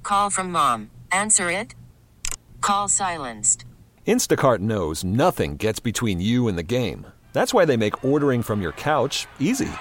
Call from mom. Answer it. Call silenced. Instacart knows nothing gets between you and the game. That's why they make ordering from your couch easy.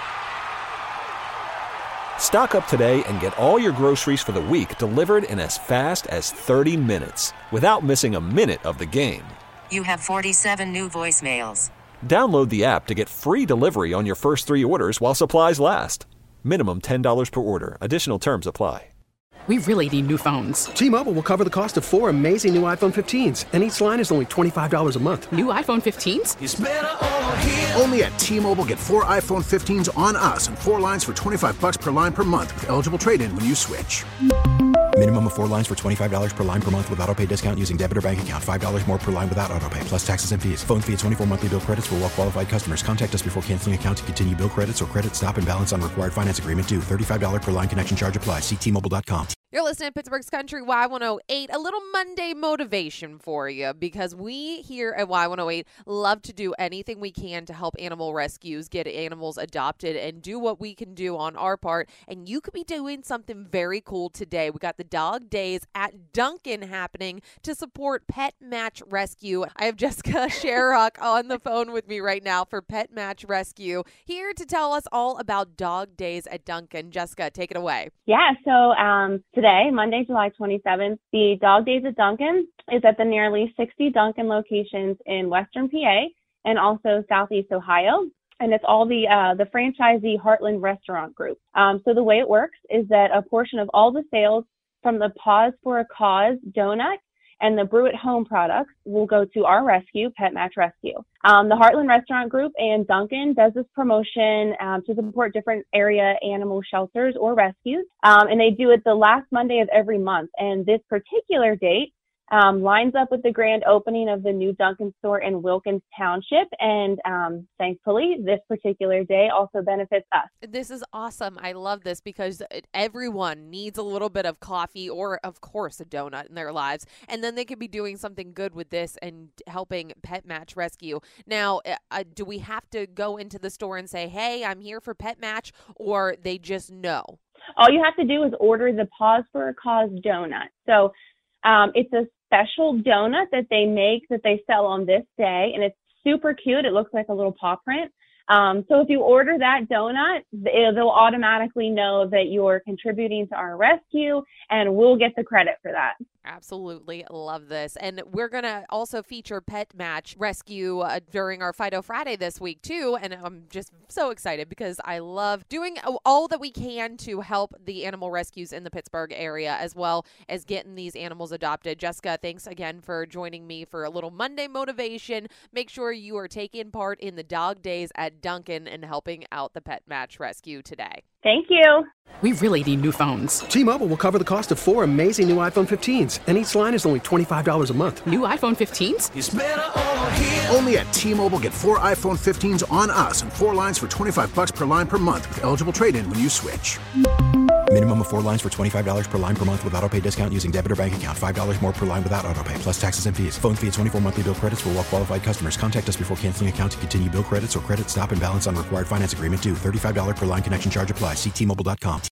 Stock up today and get all your groceries for the week delivered in as fast as 30 minutes without missing a minute of the game. You have 47 new voicemails. Download the app to get free delivery on your first 3 orders while supplies last. Minimum $10 per order. Additional terms apply. We really need new phones. T-Mobile will cover the cost of 4 amazing new iPhone 15s, and each line is only $25 a month. New iPhone 15s? It's better over here. Only at T-Mobile, get 4 iPhone 15s on us and 4 lines for $25 per line per month with eligible trade-in when you switch. Minimum of 4 lines for $25 per line per month with autopay discount using debit or bank account. $5 more per line without autopay, plus taxes and fees. Phone fee at 24 monthly bill credits for well-qualified customers. Contact us before canceling account to continue bill credits or credit stop and balance on required finance agreement due. $35 per line connection charge applies. See T-Mobile.com. You're listening to Pittsburgh's Country Y108, a little Monday motivation for you, because we here at Y108 love to do anything we can to help animal rescues, get animals adopted, and do what we can do on our part. And you could be doing something very cool today. We got the Dog Days at Dunkin' happening to support Pet Match Rescue. I have Jessica Sherrock on the phone with me right now for Pet Match Rescue, here to tell us all about Dog Days at Dunkin'. Jessica, take it away. Yeah, so today, Monday, July 27th, the Dog Days at Dunkin' is at the nearly 60 Dunkin' locations in Western PA and also Southeast Ohio. And it's all the franchisee Heartland Restaurant Group. So the way it works is that a portion of all the sales from the Paws for a Cause donut and the Brew at Home products will go to our rescue, Pet Match Rescue. The Heartland Restaurant Group and Dunkin' does this promotion to support different area animal shelters or rescues, and they do it the last Monday of every month. And this particular date lines up with the grand opening of the new Dunkin' store in Wilkins Township, and thankfully, this particular day also benefits us. This is awesome. I love this because everyone needs a little bit of coffee or, of course, a donut in their lives, and then they could be doing something good with this and helping Pet Match Rescue. Now, do we have to go into the store and say, hey, I'm here for Pet Match, or they just know? All you have to do is order the Paws for a Cause donut. So it's a special donut that they make that they sell on this day, and it's super cute. It looks like a little paw print. So if you order that donut, they'll automatically know that you're contributing to our rescue, and we'll get the credit for that. Absolutely love this. And we're going to also feature Pet Match Rescue during our Fido Friday this week, too. And I'm just so excited because I love doing all that we can to help the animal rescues in the Pittsburgh area, as well as getting these animals adopted. Jessica, thanks again for joining me for a little Monday motivation. Make sure you are taking part in the Dog Days at Dunkin' and helping out the Pet Match Rescue today. Thank you. We really need new phones. T-Mobile will cover the cost of 4 amazing new iPhone 15s, and each line is only $25 a month. New iPhone 15s? It's better over here. Only at T-Mobile, get 4 iPhone 15s on us and 4 lines for $25 per line per month with eligible trade-in when you switch. Minimum of 4 lines for $25 per line per month with autopay discount using debit or bank account. $5 more per line without autopay, plus taxes and fees. Phone fee at 24 monthly bill credits for well-qualified customers. Contact us before canceling account to continue bill credits or credit stop and balance on required finance agreement due. $35 per line connection charge applies. See T-Mobile.com.